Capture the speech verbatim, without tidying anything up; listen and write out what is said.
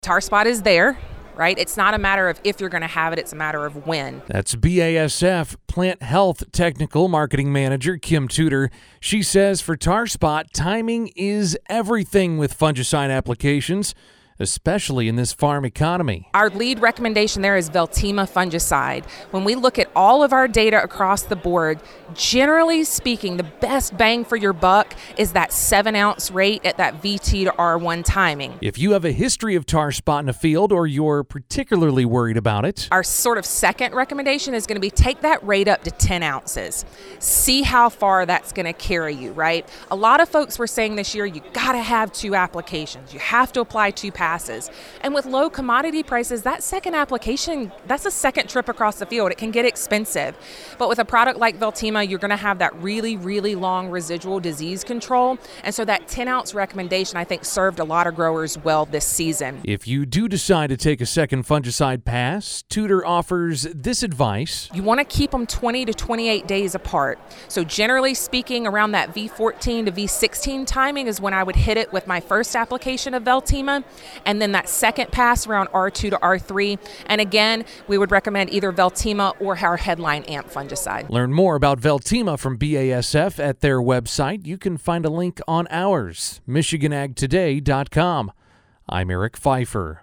Tar spot is there, right? It's not a matter of if you're going to have it, it's a matter of when. That's B A S F Plant Health Technical Marketing Manager Kim Tudor. She says for tar spot, timing is everything with fungicide applications, especially in this farm economy. Our lead recommendation there is Veltima fungicide. When we look at all of our data across the board, generally speaking, the best bang for your buck is that seven ounce rate at that V T to R one timing. If you have a history of tar spot in a field or you're particularly worried about it, our sort of second recommendation is going to be take that rate up to ten ounces. See how far that's going to carry you, right? A lot of folks were saying this year, you got to have two applications. You have to apply two passes. And with low commodity prices, that second application, that's a second trip across the field. It can get expensive. But with a product like Veltima, you're going to have that really, really long residual disease control. And so that ten ounce recommendation, I think, served a lot of growers well this season. If you do decide to take a second fungicide pass, Tudor offers this advice. You want to keep them twenty to twenty-eight days apart. So generally speaking, around that V fourteen to V sixteen timing is when I would hit it with my first application of Veltima, and then that second pass around R two to R three. And again, we would recommend either Veltima or our Headline Amp fungicide. Learn more about Veltima from B A S F at their website. You can find a link on ours, Michigan Ag Today dot com. I'm Eric Pfeiffer.